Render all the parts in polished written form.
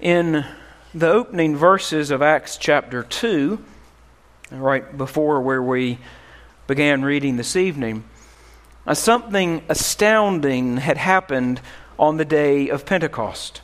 In the opening verses of Acts chapter 2, right before where we began reading this evening, something astounding had happened on the day of Pentecost.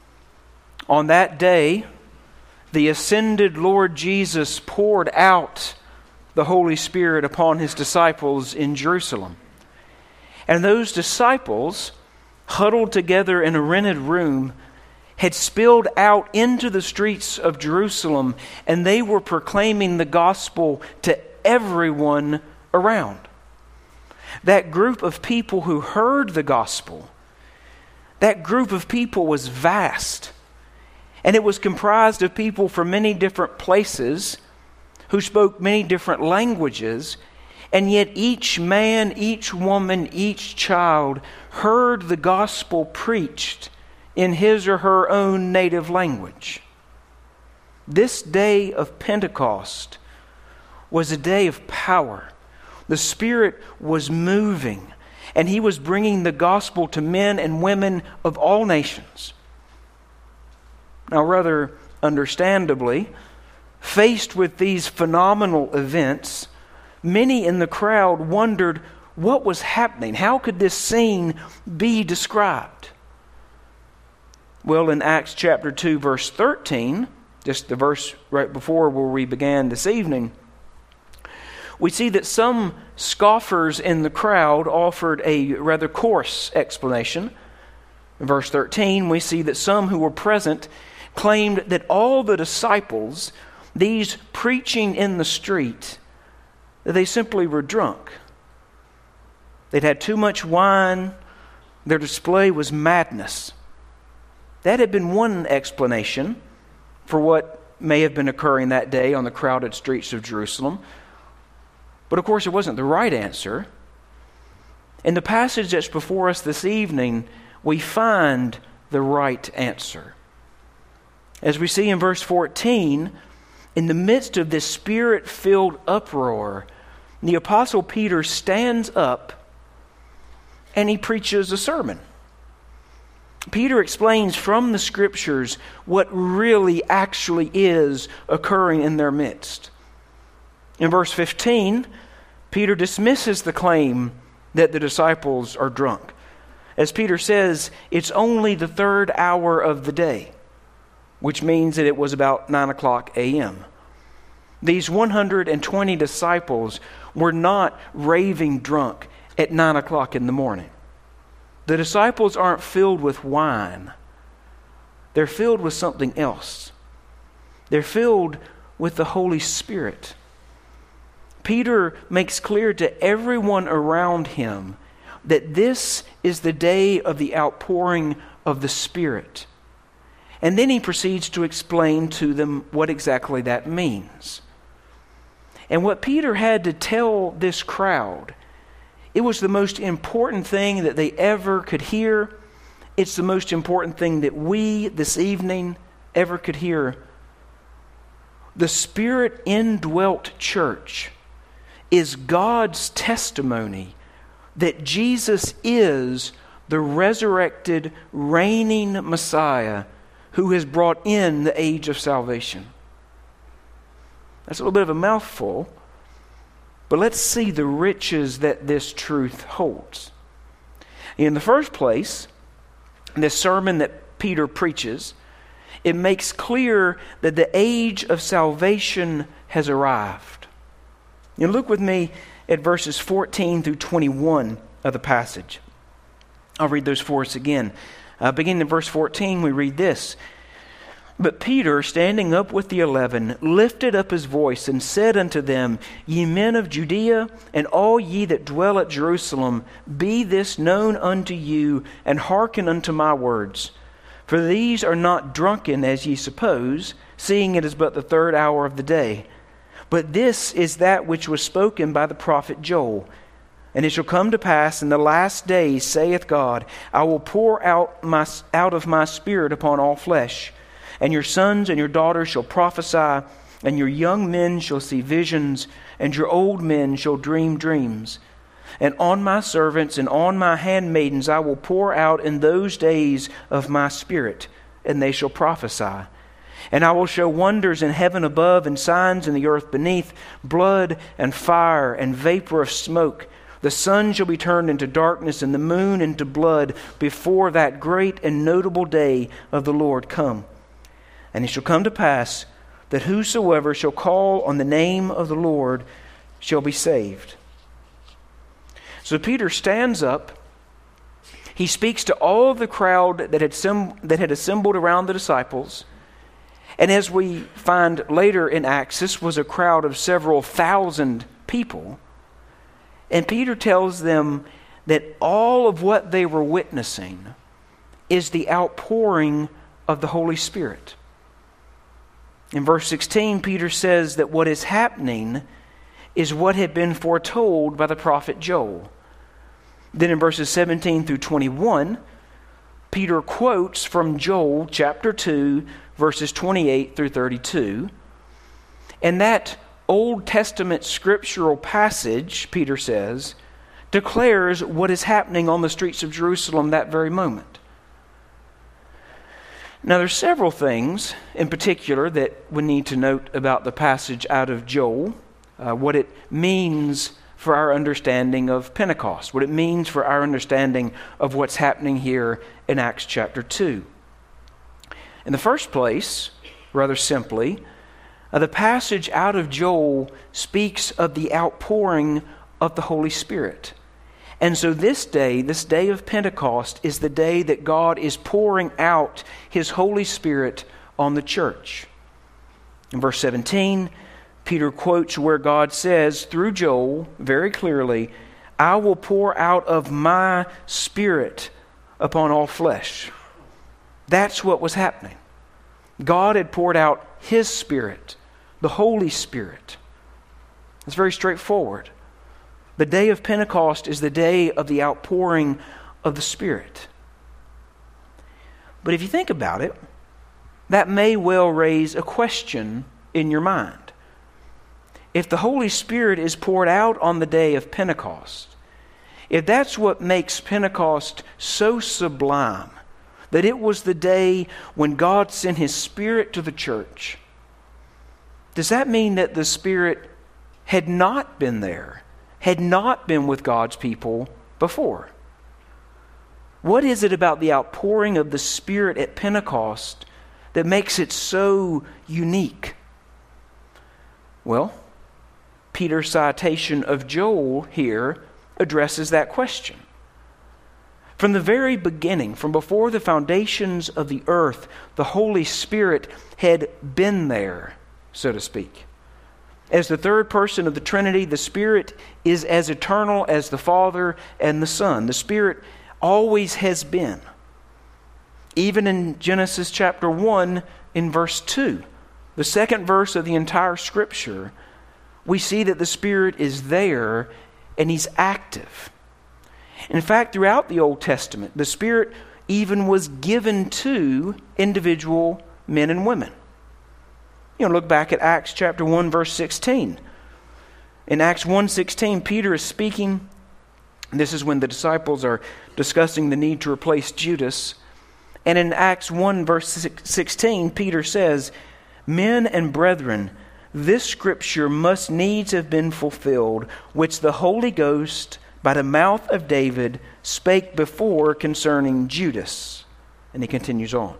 On that day, the ascended Lord Jesus poured out the Holy Spirit upon His disciples in Jerusalem. And those disciples, huddled together in a rented room, had spilled out into the streets of Jerusalem, and they were proclaiming the gospel to everyone around. That group of people who heard the gospel, that group of people was vast. And it was comprised of people from many different places who spoke many different languages. And yet each man, each woman, each child heard the gospel preached in his or her own native language. This day of Pentecost was a day of power. The Spirit was moving, and He was bringing the gospel to men and women of all nations. Now, rather understandably, faced with these phenomenal events, many in the crowd wondered what was happening. How could this scene be described? Well, in Acts chapter 2, verse 13, just the verse right before where we began this evening, we see that some scoffers in the crowd offered a rather coarse explanation. In verse 13, we see that some who were present claimed that all the disciples, these preaching in the street, that they simply were drunk. They'd had too much wine. Their display was madness. That had been one explanation for what may have been occurring that day on the crowded streets of Jerusalem. But of course, it wasn't the right answer. In the passage that's before us this evening, we find the right answer. As we see in verse 14, in the midst of this Spirit-filled uproar, the Apostle Peter stands up and he preaches a sermon. Peter explains from the Scriptures what really actually is occurring in their midst. In verse 15, Peter dismisses the claim that the disciples are drunk. As Peter says, it's only the third hour of the day, which means that it was about 9 o'clock a.m. These 120 disciples were not raving drunk at 9 o'clock in the morning. The disciples aren't filled with wine. They're filled with something else. They're filled with the Holy Spirit. Peter makes clear to everyone around him that this is the day of the outpouring of the Spirit. And then he proceeds to explain to them what exactly that means. And what Peter had to tell this crowd, it was the most important thing that they ever could hear. It's the most important thing that we this evening ever could hear. The Spirit indwelt church is God's testimony that Jesus is the resurrected, reigning Messiah who has brought in the age of salvation. That's a little bit of a mouthful, but let's see the riches that this truth holds. In the first place, this sermon that Peter preaches, it makes clear that the age of salvation has arrived. You look with me at verses 14 through 21 of the passage. I'll read those for us again. Beginning in verse 14, we read this. But Peter, standing up with the 11, lifted up his voice and said unto them, Ye men of Judea, and all ye that dwell at Jerusalem, be this known unto you, and hearken unto my words. For these are not drunken, as ye suppose, seeing it is but the third hour of the day. But this is that which was spoken by the prophet Joel. And it shall come to pass in the last days, saith God, I will pour out of my Spirit upon all flesh. And your sons and your daughters shall prophesy, and your young men shall see visions, and your old men shall dream dreams. And on my servants and on my handmaidens I will pour out in those days of my Spirit, and they shall prophesy. And I will show wonders in heaven above and signs in the earth beneath, blood and fire and vapor of smoke. The sun shall be turned into darkness and the moon into blood before that great and notable day of the Lord come. And it shall come to pass that whosoever shall call on the name of the Lord shall be saved." So Peter stands up. He speaks to all of the crowd that had assembled around the disciples. And as we find later in Acts, this was a crowd of several thousand people. And Peter tells them that all of what they were witnessing is the outpouring of the Holy Spirit. In verse 16, Peter says that what is happening is what had been foretold by the prophet Joel. Then in verses 17 through 21, Peter quotes from Joel chapter 2, verses 28 through 32. And that Old Testament scriptural passage, Peter says, declares what is happening on the streets of Jerusalem that very moment. Now, there's several things in particular that we need to note about the passage out of Joel, what it means for our understanding of Pentecost, what it means for our understanding of what's happening here in Acts chapter 2. In the first place, rather simply, the passage out of Joel speaks of the outpouring of the Holy Spirit. And so this day of Pentecost, is the day that God is pouring out His Holy Spirit on the church. In verse 17, Peter quotes where God says through Joel very clearly, "I will pour out of my Spirit upon all flesh." That's what was happening. God had poured out His Spirit, the Holy Spirit. It's very straightforward. The day of Pentecost is the day of the outpouring of the Spirit. But if you think about it, that may well raise a question in your mind. If the Holy Spirit is poured out on the day of Pentecost, if that's what makes Pentecost so sublime, that it was the day when God sent His Spirit to the church, does that mean that the Spirit had not been there, had not been with God's people before? What is it about the outpouring of the Spirit at Pentecost that makes it so unique? Well, Peter's citation of Joel here addresses that question. From the very beginning, from before the foundations of the earth, the Holy Spirit had been there, so to speak. As the third person of the Trinity, the Spirit is as eternal as the Father and the Son. The Spirit always has been. Even in Genesis chapter 1, in verse 2, the second verse of the entire Scripture, we see that the Spirit is there and He's active. In fact, throughout the Old Testament, the Spirit even was given to individual men and women. Look back at Acts chapter 1, verse 16. In Acts 1:16, Peter is speaking. This is when the disciples are discussing the need to replace Judas. And in Acts 1, verse 16, Peter says, "Men and brethren, this scripture must needs have been fulfilled, which the Holy Ghost by the mouth of David spake before concerning Judas." And he continues on.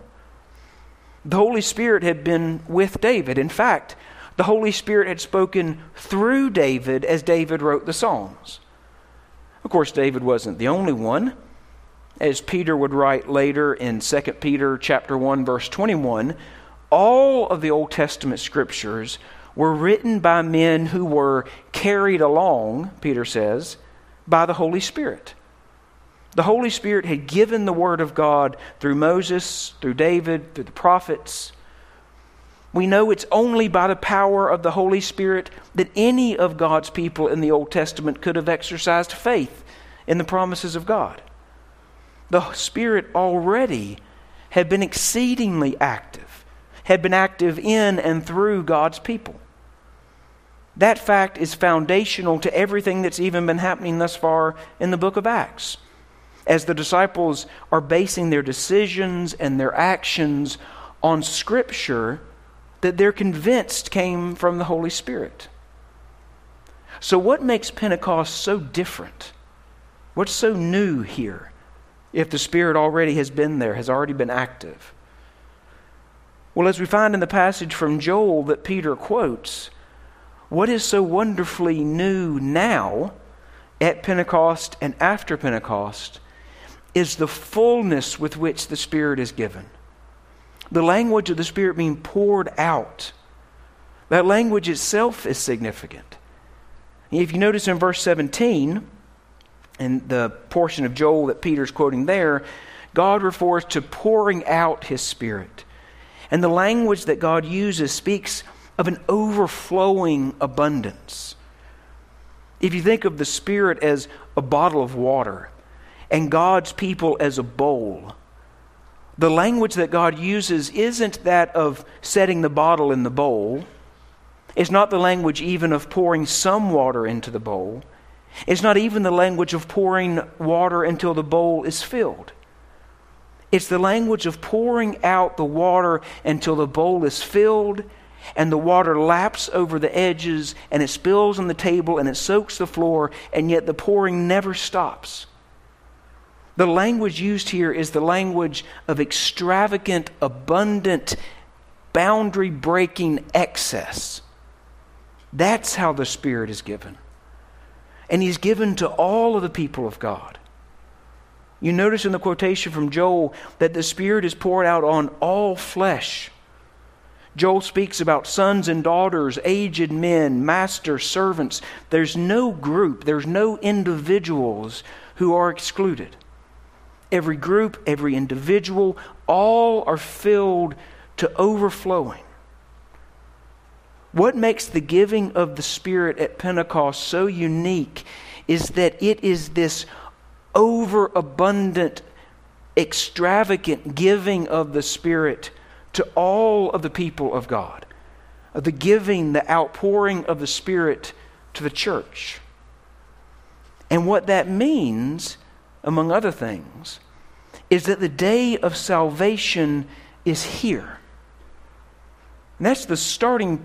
The Holy Spirit had been with David. In fact, the Holy Spirit had spoken through David as David wrote the Psalms. Of course, David wasn't the only one. As Peter would write later in 2 Peter chapter 1, verse 21, all of the Old Testament scriptures were written by men who were carried along, Peter says, by the Holy Spirit. The Holy Spirit had given the Word of God through Moses, through David, through the prophets. We know it's only by the power of the Holy Spirit that any of God's people in the Old Testament could have exercised faith in the promises of God. The Spirit already had been exceedingly active, had been active in and through God's people. That fact is foundational to everything that's even been happening thus far in the book of Acts. as the disciples are basing their decisions and their actions on Scripture that they're convinced came from the Holy Spirit. So what makes Pentecost so different? What's so new here if the Spirit already has been there, has already been active? Well, as we find in the passage from Joel that Peter quotes, what is so wonderfully new now at Pentecost and after Pentecost is the fullness with which the Spirit is given. The language of the Spirit being poured out. That language itself is significant. If you notice in verse 17, in the portion of Joel that Peter's quoting there, God refers to pouring out His Spirit. And the language that God uses speaks of an overflowing abundance. If you think of the Spirit as a bottle of water and God's people as a bowl, the language that God uses isn't that of setting the bottle in the bowl. It's not the language even of pouring some water into the bowl. It's not even the language of pouring water until the bowl is filled. It's the language of pouring out the water until the bowl is filled and the water laps over the edges and it spills on the table and it soaks the floor, and yet the pouring never stops. The language used here is the language of extravagant, abundant, boundary-breaking excess. That's how the Spirit is given. And He's given to all of the people of God. You notice in the quotation from Joel that the Spirit is poured out on all flesh. Joel speaks about sons and daughters, aged men, masters, servants. There's no group, there's no individuals who are excluded. Every group, every individual, all are filled to overflowing. What makes the giving of the Spirit at Pentecost so unique is that it is this overabundant, extravagant giving of the Spirit to all of the people of God. The giving, the outpouring of the Spirit to the church. And what that means, among other things, is that the day of salvation is here. And that's the startling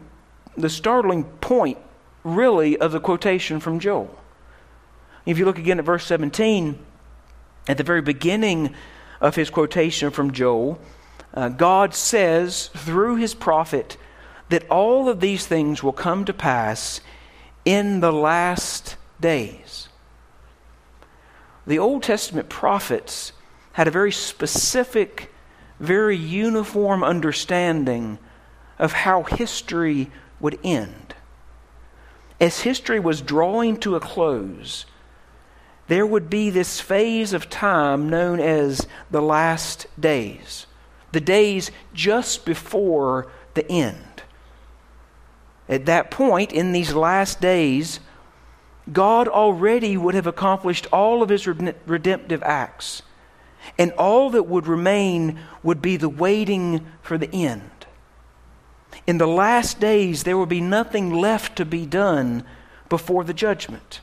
point, really, of the quotation from Joel. If you look again at verse 17, at the very beginning of his quotation from Joel, God says through His prophet that all of these things will come to pass in the last days. The Old Testament prophets had a very specific, very uniform understanding of how history would end. As history was drawing to a close, there would be this phase of time known as the last days. The days just before the end. At that point, in these last days, God already would have accomplished all of His redemptive acts. And all that would remain would be the waiting for the end. In the last days, there will be nothing left to be done before the judgment.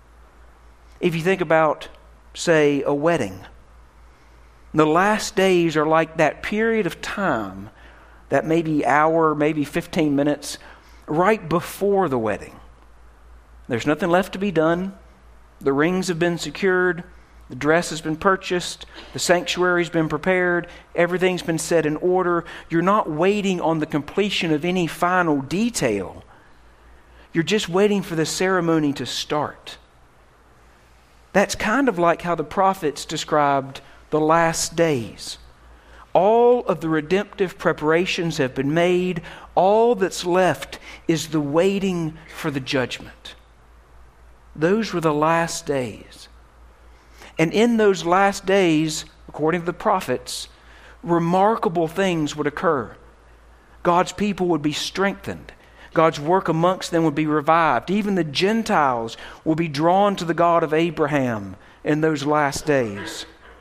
If you think about, say, a wedding, the last days are like that period of time, that maybe hour, maybe 15 minutes, right before the wedding. There's nothing left to be done. The rings have been secured. The dress has been purchased. The sanctuary's been prepared. Everything's been set in order. You're not waiting on the completion of any final detail. You're just waiting for the ceremony to start. That's kind of like how the prophets described the last days. All of the redemptive preparations have been made. All that's left is the waiting for the judgment. Those were the last days. And in those last days, according to the prophets, remarkable things would occur. God's people would be strengthened. God's work amongst them would be revived. Even the Gentiles will be drawn to the God of Abraham in those last days.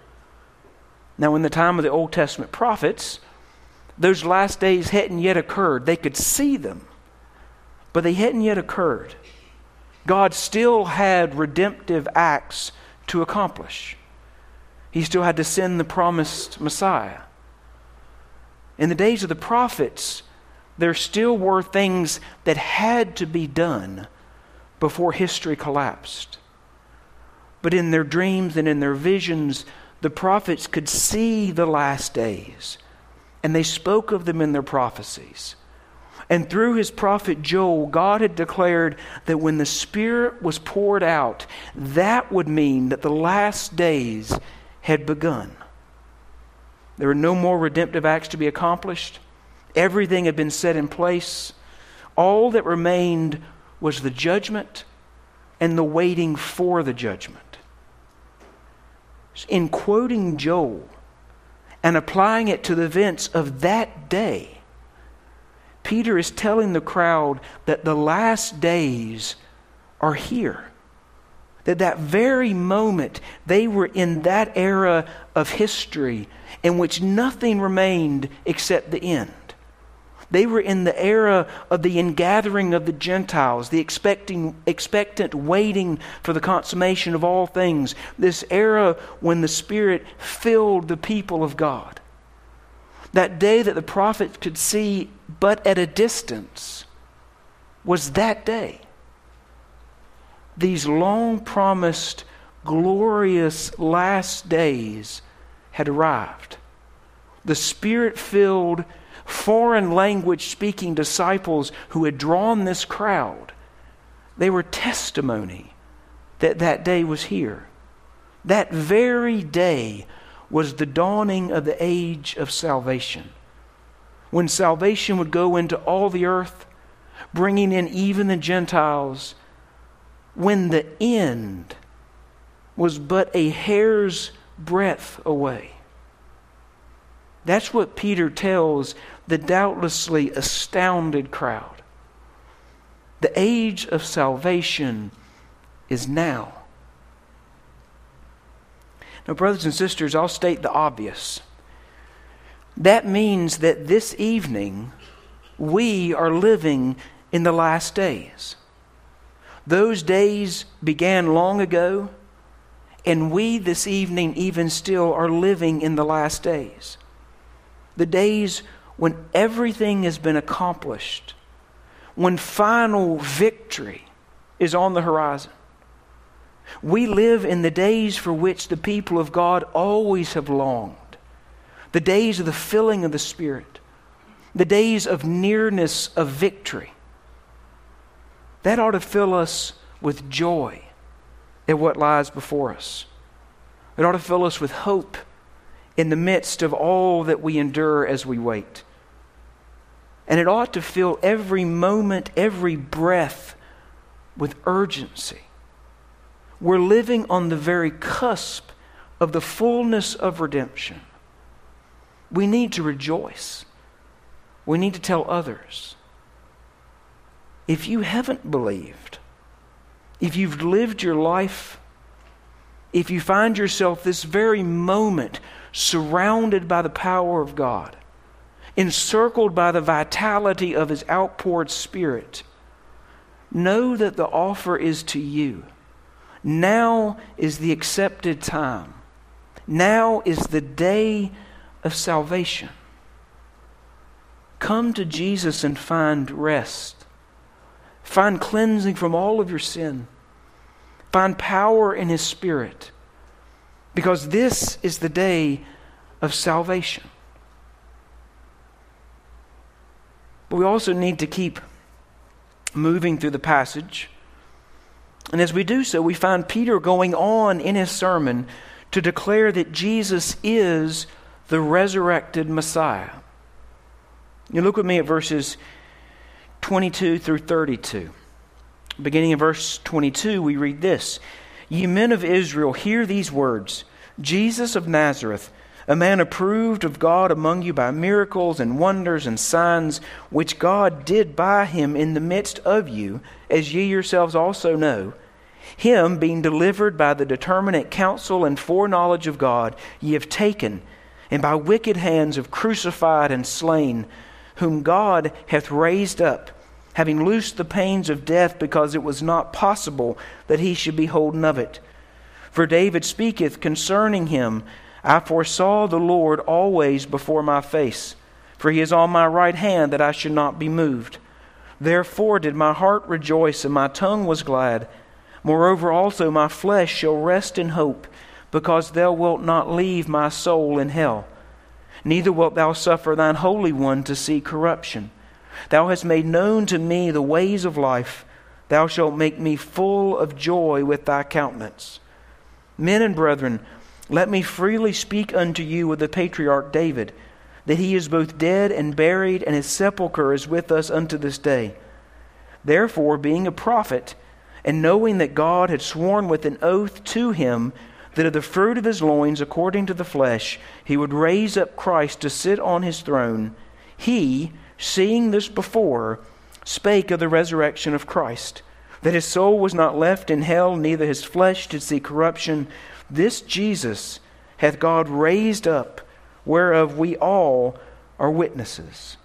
Now, in the time of the Old Testament prophets, those last days hadn't yet occurred. They could see them, but they hadn't yet occurred. God still had redemptive acts to accomplish. He still had to send the promised Messiah. In the days of the prophets, there still were things that had to be done before history collapsed. But in their dreams and in their visions, the prophets could see the last days, and they spoke of them in their prophecies. And through his prophet Joel, God had declared that when the Spirit was poured out, that would mean that the last days had begun. There were no more redemptive acts to be accomplished. Everything had been set in place. All that remained was the judgment and the waiting for the judgment. In quoting Joel and applying it to the events of that day, Peter is telling the crowd that the last days are here. That very moment they were in that era of history in which nothing remained except the end. They were in the era of the ingathering of the Gentiles, the expectant waiting for the consummation of all things. This era when the Spirit filled the people of God. That day that the prophets could see but at a distance was that day. These long-promised, glorious last days had arrived. The Spirit-filled, foreign language-speaking disciples who had drawn this crowd, they were testimony that that day was here. That very day was the dawning of the age of salvation, when salvation would go into all the earth, bringing in even the Gentiles, when the end was but a hair's breadth away. That's what Peter tells the doubtlessly astounded crowd. The age of salvation is now. Now, brothers and sisters, I'll state the obvious. That means that this evening we are living in the last days. Those days began long ago, and we this evening even still are living in the last days. The days when everything has been accomplished, when final victory is on the horizon. We live in the days for which the people of God always have longed. The days of the filling of the Spirit. The days of nearness of victory. That ought to fill us with joy at what lies before us. It ought to fill us with hope in the midst of all that we endure as we wait. And it ought to fill every moment, every breath with urgency. We're living on the very cusp of the fullness of redemption. We need to rejoice. We need to tell others. If you haven't believed, if you've lived your life, if you find yourself this very moment surrounded by the power of God, encircled by the vitality of His outpoured Spirit, know that the offer is to you. Now is the accepted time. Now is the day of salvation. Come to Jesus and find rest. Find cleansing from all of your sin. Find power in His Spirit. Because this is the day of salvation. But we also need to keep moving through the passage. And as we do so, we find Peter going on in his sermon to declare that Jesus is the resurrected Messiah. You look with me at verses 22 through 32. Beginning in verse 22, we read this: "Ye men of Israel, hear these words. Jesus of Nazareth, a man approved of God among you by miracles and wonders and signs, which God did by him in the midst of you, as ye yourselves also know. Him, being delivered by the determinate counsel and foreknowledge of God, ye have taken, and by wicked hands have crucified and slain, whom God hath raised up, having loosed the pains of death, because it was not possible that he should be holden of it. For David speaketh concerning him, I foresaw the Lord always before my face, for he is on my right hand, that I should not be moved. Therefore did my heart rejoice, and my tongue was glad. Moreover also my flesh shall rest in hope, because thou wilt not leave my soul in hell. Neither wilt thou suffer thine Holy One to see corruption. Thou hast made known to me the ways of life. Thou shalt make me full of joy with thy countenance. Men and brethren, let me freely speak unto you of the patriarch David, that he is both dead and buried, and his sepulchre is with us unto this day. Therefore, being a prophet, and knowing that God had sworn with an oath to him, that of the fruit of his loins, according to the flesh, he would raise up Christ to sit on his throne, he, seeing this before, spake of the resurrection of Christ, that his soul was not left in hell, neither his flesh did see corruption. This Jesus hath God raised up, whereof we all are witnesses.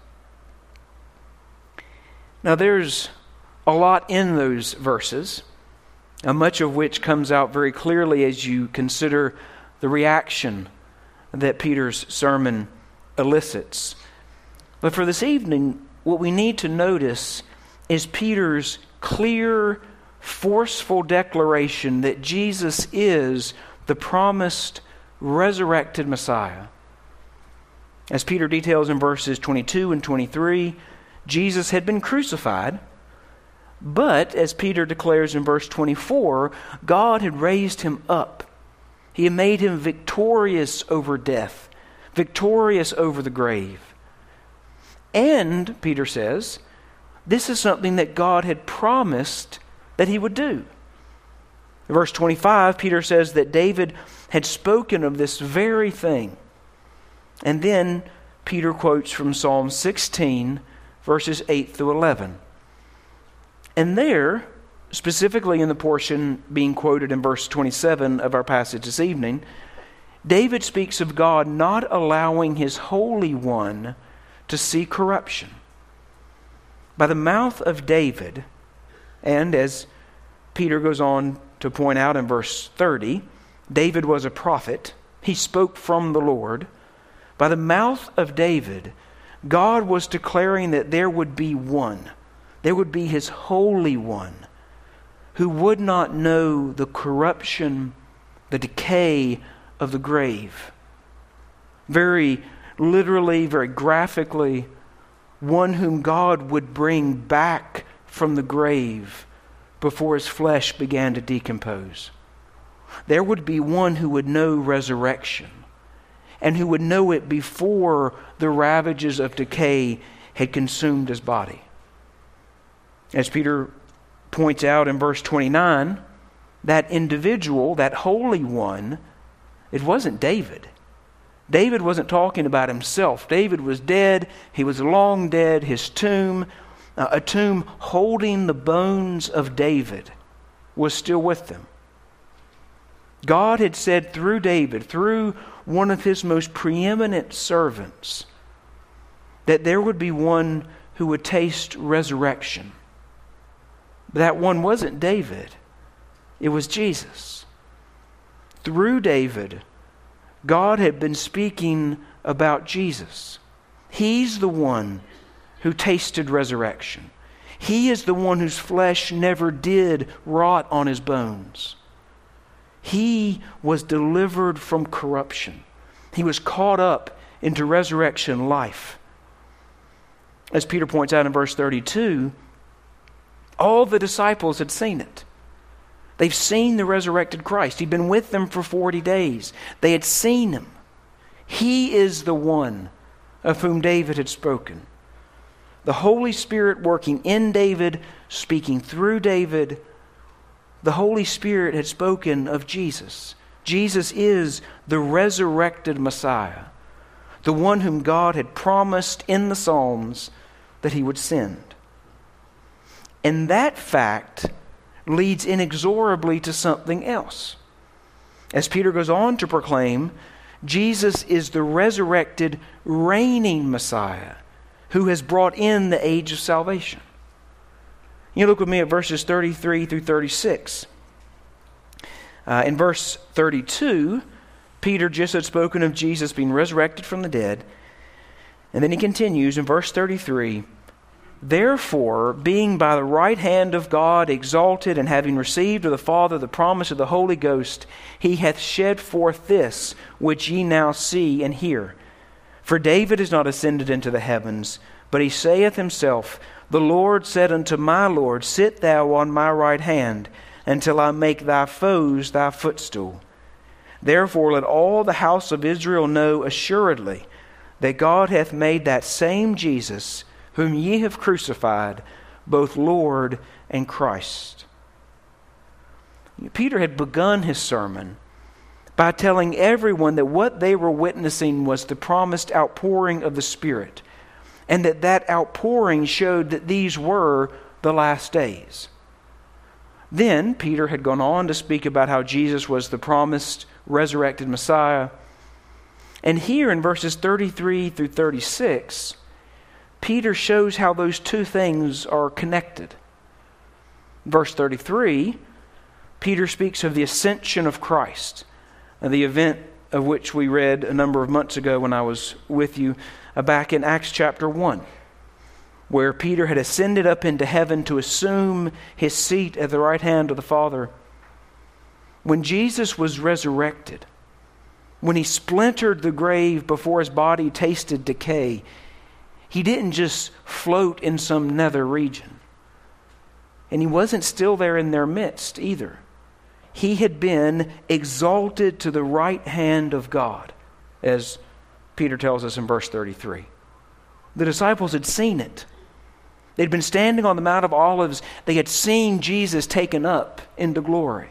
Now there's a lot in those verses, much of which comes out very clearly as you consider the reaction that Peter's sermon elicits. But for this evening, what we need to notice is Peter's clear, forceful declaration that Jesus is the promised resurrected Messiah. As Peter details in verses 22 and 23, Jesus had been crucified, but as Peter declares in verse 24, God had raised him up. He had made him victorious over death, victorious over the grave. And, Peter says, this is something that God had promised that he would do. In verse 25, Peter says that David had spoken of this very thing. And then Peter quotes from Psalm 16, verses 8 through 11. And there, specifically in the portion being quoted in verse 27 of our passage this evening, David speaks of God not allowing his Holy One to see corruption. By the mouth of David, and as Peter goes on to point out in verse 30, David was a prophet. He spoke from the Lord. By the mouth of David, God was declaring that there would be one. There would be his Holy One who would not know the corruption, the decay of the grave. Very literally, very graphically, one whom God would bring back from the grave before his flesh began to decompose. There would be one who would know resurrection, and who would know it before the ravages of decay had consumed his body. As Peter points out in verse 29, that individual, that Holy One, it wasn't David. David wasn't talking about himself. David was dead. He was long dead. His tomb, a tomb holding the bones of David, was still with them. God had said through David, through one of his most preeminent servants, that there would be one who would taste resurrection. That one wasn't David. It was Jesus. Through David, God had been speaking about Jesus. He's the one who tasted resurrection. He is the one whose flesh never did rot on his bones. He was delivered from corruption. He was caught up into resurrection life. As Peter points out in verse 32, all the disciples had seen it. They've seen the resurrected Christ. He'd been with them for 40 days. They had seen him. He is the one of whom David had spoken. The Holy Spirit working in David, speaking through David. The Holy Spirit had spoken of Jesus. Jesus is the resurrected Messiah, the one whom God had promised in the Psalms that he would send. And that fact leads inexorably to something else. As Peter goes on to proclaim, Jesus is the resurrected, reigning Messiah who has brought in the age of salvation. You look with me at verses 33 through 36. In verse 32, Peter just had spoken of Jesus being resurrected from the dead. And then he continues in verse 33, "Therefore, being by the right hand of God exalted, and having received of the Father the promise of the Holy Ghost, he hath shed forth this, which ye now see and hear. For David is not ascended into the heavens, but he saith himself, The Lord said unto my Lord, Sit thou on my right hand, until I make thy foes thy footstool. Therefore let all the house of Israel know assuredly that God hath made that same Jesus, whom ye have crucified, both Lord and Christ." Peter had begun his sermon by telling everyone that what they were witnessing was the promised outpouring of the Spirit, and that outpouring showed that these were the last days. Then Peter had gone on to speak about how Jesus was the promised resurrected Messiah. And here in verses 33 through 36, Peter shows how those two things are connected. Verse 33, Peter speaks of the ascension of Christ, and the event of which we read a number of months ago when I was with you back in Acts chapter 1, where Peter had ascended up into heaven to assume his seat at the right hand of the Father. When Jesus was resurrected, when he splintered the grave before his body tasted decay, he didn't just float in some nether region. And he wasn't still there in their midst either. He had been exalted to the right hand of God, as Peter tells us in verse 33. The disciples had seen it. They'd been standing on the Mount of Olives. They had seen Jesus taken up into glory.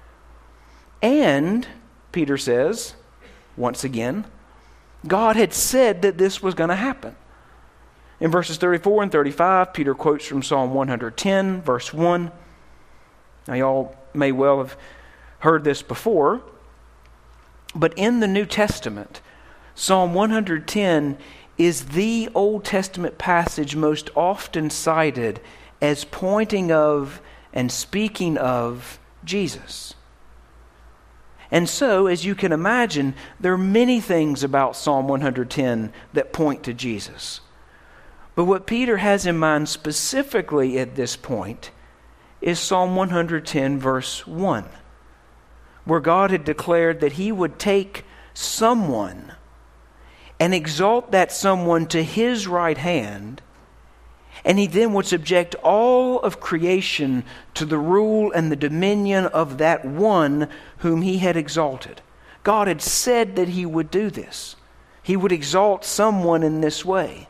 And, Peter says, once again, God had said that this was going to happen. In verses 34 and 35, Peter quotes from Psalm 110, verse 1. Now, y'all may well have heard this before, but in the New Testament, Psalm 110 is the Old Testament passage most often cited as pointing of and speaking of Jesus. And so, as you can imagine, there are many things about Psalm 110 that point to Jesus. But what Peter has in mind specifically at this point is Psalm 110 verse 1, where God had declared that he would take someone and exalt that someone to his right hand, and he then would subject all of creation to the rule and the dominion of that one whom he had exalted. God had said that he would do this. He would exalt someone in this way.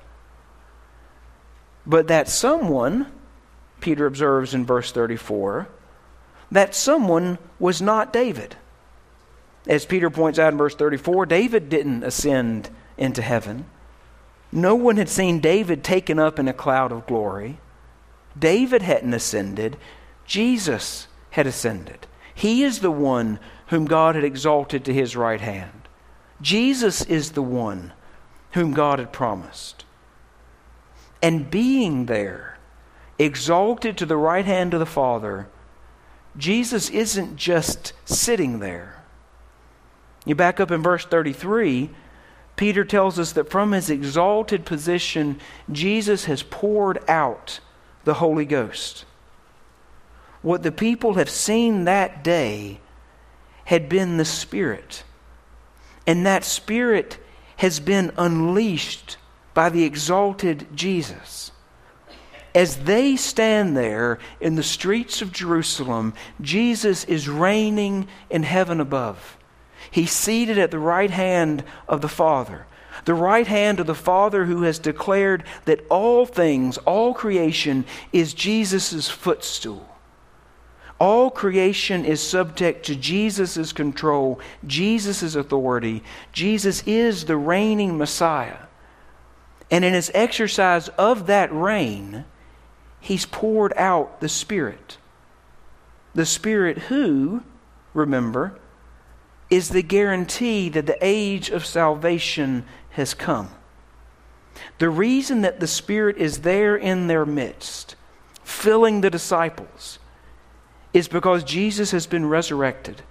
But that someone, Peter observes in verse 34, that someone was not David. As Peter points out in verse 34, David didn't ascend into heaven. No one had seen David taken up in a cloud of glory. David hadn't ascended. Jesus had ascended. He is the one whom God had exalted to his right hand. Jesus is the one whom God had promised. And being there, exalted to the right hand of the Father, Jesus isn't just sitting there. You back up in verse 33, Peter tells us that from his exalted position, Jesus has poured out the Holy Ghost. What the people have seen that day had been the Spirit. And that Spirit has been unleashed by the exalted Jesus. As they stand there in the streets of Jerusalem, Jesus is reigning in heaven above. He's seated at the right hand of the Father. The right hand of the Father who has declared that all things, all creation is Jesus' footstool. All creation is subject to Jesus' control, Jesus' authority. Jesus is the reigning Messiah. And in his exercise of that reign, he's poured out the Spirit. The Spirit who, remember, is the guarantee that the age of salvation has come. The reason that the Spirit is there in their midst, filling the disciples, is because Jesus has been resurrected.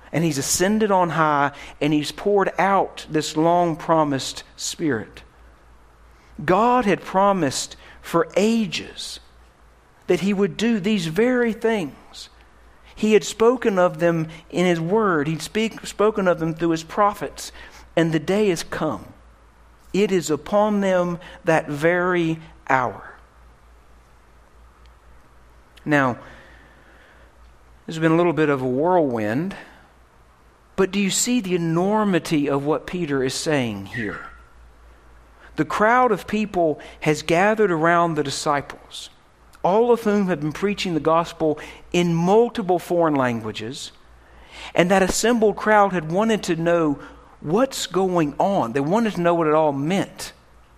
and He's ascended on high, and He's poured out this long-promised Spirit. God had promised for ages that He would do these very things. He had spoken of them in His Word. He'd spoken of them through His prophets. And the day has come. It is upon them that very hour. Now, there's been a little bit of a whirlwind, but do you see the enormity of what Peter is saying here? The crowd of people has gathered around the disciples, all of whom have been preaching the gospel in multiple foreign languages, and that assembled crowd had wanted to know what's going on. They wanted to know what it all meant.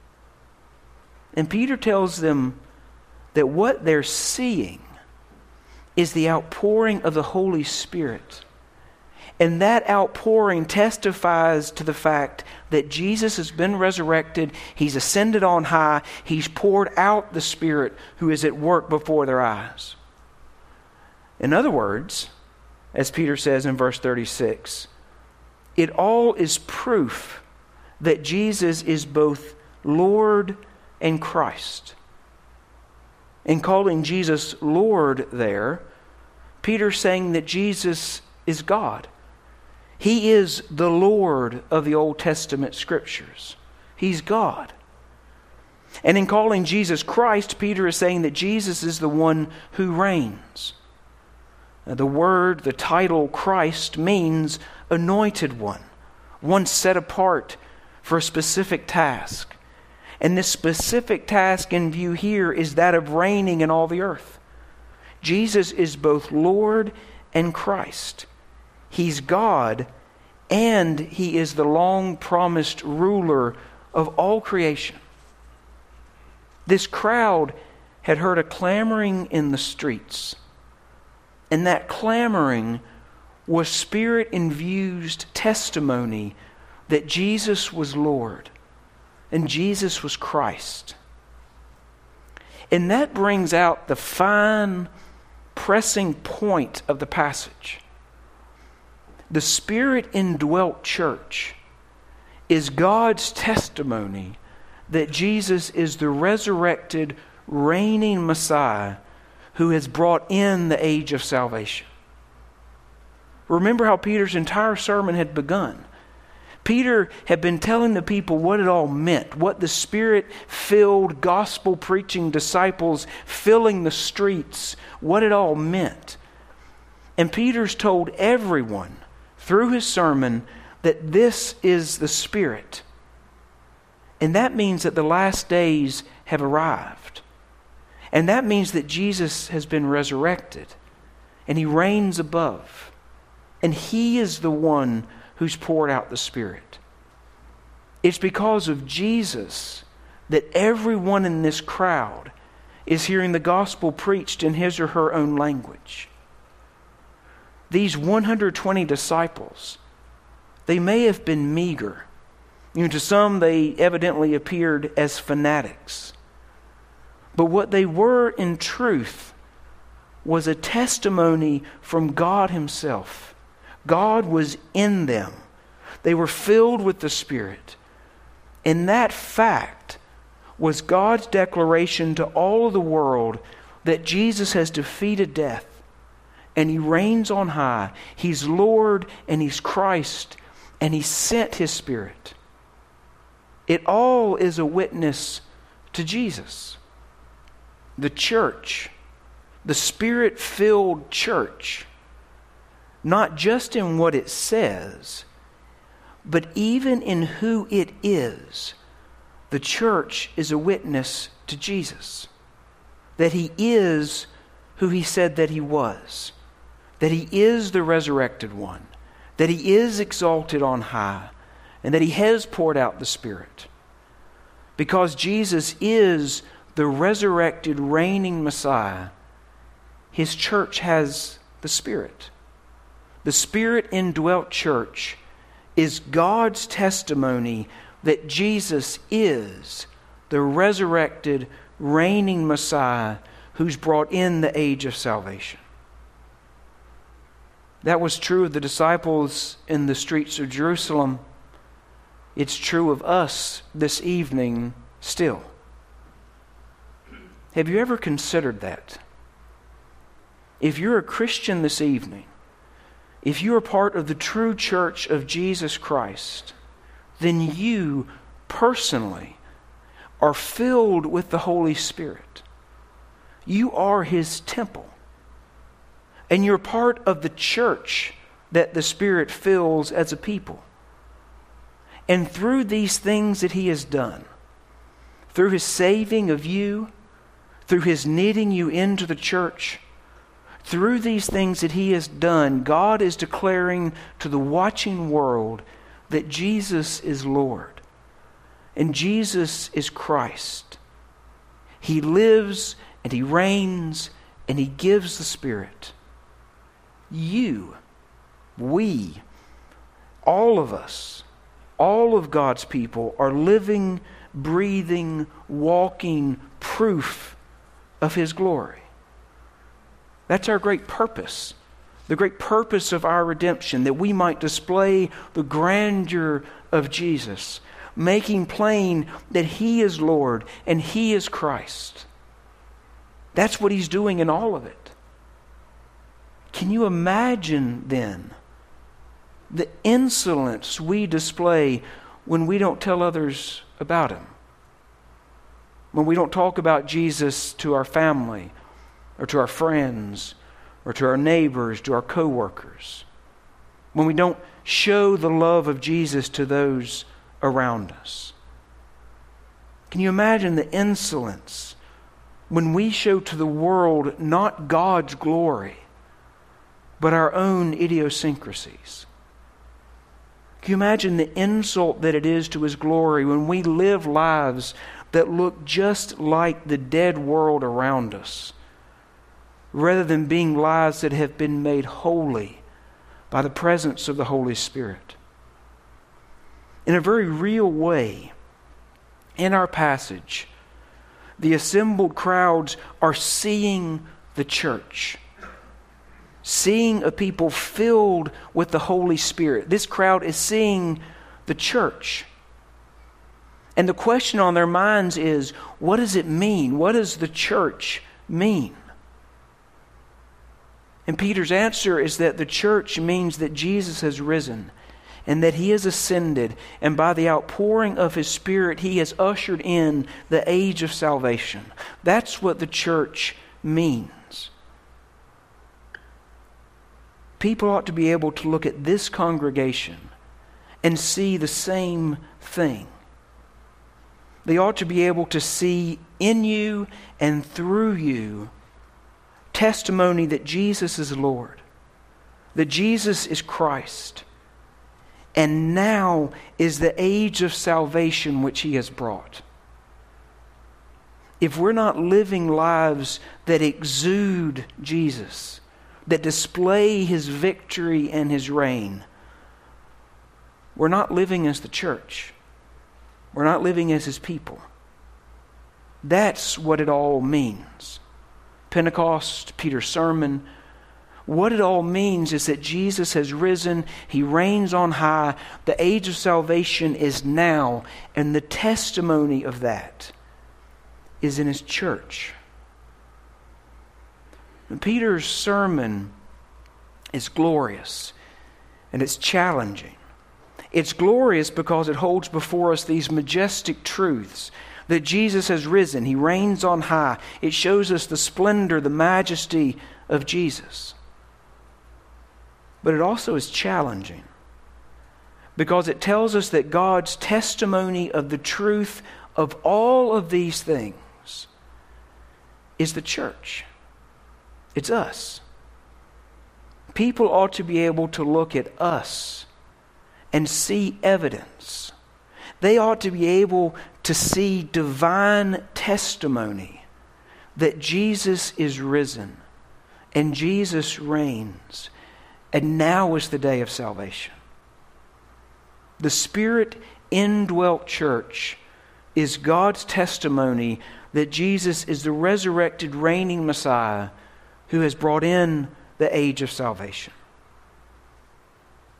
And Peter tells them that what they're seeing is the outpouring of the Holy Spirit. And that outpouring testifies to the fact that Jesus has been resurrected, He's ascended on high, He's poured out the Spirit who is at work before their eyes. In other words, as Peter says in verse 36, it all is proof that Jesus is both Lord and Christ. In calling Jesus Lord there, Peter's saying that Jesus is God. He is the Lord of the Old Testament Scriptures. He's God. And in calling Jesus Christ, Peter is saying that Jesus is the one who reigns. The word, the title Christ means anointed one, one set apart for a specific task. And this specific task in view here is that of reigning in all the earth. Jesus is both Lord and Christ. He's God, and He is the long-promised ruler of all creation. This crowd had heard a clamoring in the streets, and that clamoring was Spirit-infused testimony that Jesus was Lord and Jesus was Christ. And that brings out the fine, pressing point of the passage. The Spirit-indwelt church is God's testimony that Jesus is the resurrected, reigning Messiah who has brought in the age of salvation. Remember how Peter's entire sermon had begun. Peter had been telling the people what it all meant, what the Spirit-filled, gospel-preaching disciples filling the streets, what it all meant. And Peter's told everyone through his sermon that this is the Spirit. And that means that the last days have arrived. And that means that Jesus has been resurrected and He reigns above. And He is the one who's poured out the Spirit. It's because of Jesus that everyone in this crowd is hearing the gospel preached in his or her own language. These 120 disciples, they may have been meager. To some, they evidently appeared as fanatics. But what they were in truth was a testimony from God Himself. God was in them. They were filled with the Spirit. And that fact was God's declaration to all of the world that Jesus has defeated death and He reigns on high. He's Lord and He's Christ and He sent His Spirit. It all is a witness to Jesus. The church, the Spirit-filled church, not just in what it says, but even in who it is, the church is a witness to Jesus. That He is who He said that He was. That He is the resurrected one. That He is exalted on high. And that He has poured out the Spirit. Because Jesus is the resurrected, reigning Messiah, His church has the Spirit. The Spirit-indwelt church is God's testimony that Jesus is the resurrected, reigning Messiah who's brought in the age of salvation. That was true of the disciples in the streets of Jerusalem. It's true of us this evening still. Have you ever considered that? If you're a Christian this evening, if you are part of the true church of Jesus Christ, then you personally are filled with the Holy Spirit. You are His temple. And you're part of the church that the Spirit fills as a people. And through these things that He has done, through His saving of you, through His knitting you into the church, through these things that He has done, God is declaring to the watching world that Jesus is Lord. And Jesus is Christ. He lives and He reigns and He gives the Spirit. We, all of us, all of God's people are living, breathing, walking proof of His glory. That's our great purpose. The great purpose of our redemption, that we might display the grandeur of Jesus, making plain that He is Lord and He is Christ. That's what He's doing in all of it. Can you imagine then the insolence we display when we don't tell others about Him? When we don't talk about Jesus to our family or to our friends or to our neighbors, to our co-workers. When we don't show the love of Jesus to those around us. Can you imagine the insolence when we show to the world not God's glory, but our own idiosyncrasies? Can you imagine the insult that it is to His glory when we live lives that look just like the dead world around us, rather than being lives that have been made holy by the presence of the Holy Spirit? In a very real way, in our passage, the assembled crowds are seeing the church, seeing a people filled with the Holy Spirit. This crowd is seeing the church. And the question on their minds is, what does it mean? What does the church mean? And Peter's answer is that the church means that Jesus has risen and that He has ascended, and by the outpouring of His Spirit, He has ushered in the age of salvation. That's what the church means. People ought to be able to look at this congregation and see the same thing. They ought to be able to see in you and through you testimony that Jesus is Lord, that Jesus is Christ, and now is the age of salvation which He has brought. If we're not living lives that exude Jesus, that display His victory and His reign, we're not living as the church. We're not living as His people. That's what it all means. Pentecost, Peter's sermon, what it all means is that Jesus has risen, He reigns on high, the age of salvation is now, and the testimony of that is in His church. And Peter's sermon is glorious and it's challenging. It's glorious because it holds before us these majestic truths that Jesus has risen. He reigns on high. It shows us the splendor, the majesty of Jesus. But it also is challenging because it tells us that God's testimony of the truth of all of these things is the church. It's us. People ought to be able to look at us and see evidence. They ought to be able to see divine testimony that Jesus is risen and Jesus reigns, and now is the day of salvation. The Spirit indwelt church is God's testimony that Jesus is the resurrected, reigning Messiah who has brought in the age of salvation.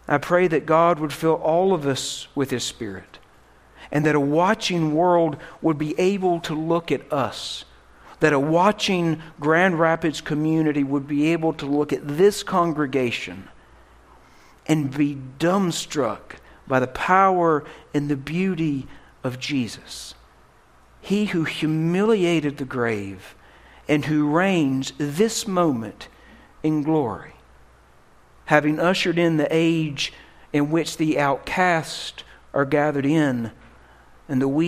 I pray that God would fill all of us with His Spirit, and that a watching world would be able to look at us, that a watching Grand Rapids community would be able to look at this congregation and be dumbstruck by the power and the beauty of Jesus. He who humiliated the grave and who reigns this moment in glory, having ushered in the age in which the outcast are gathered in and the weak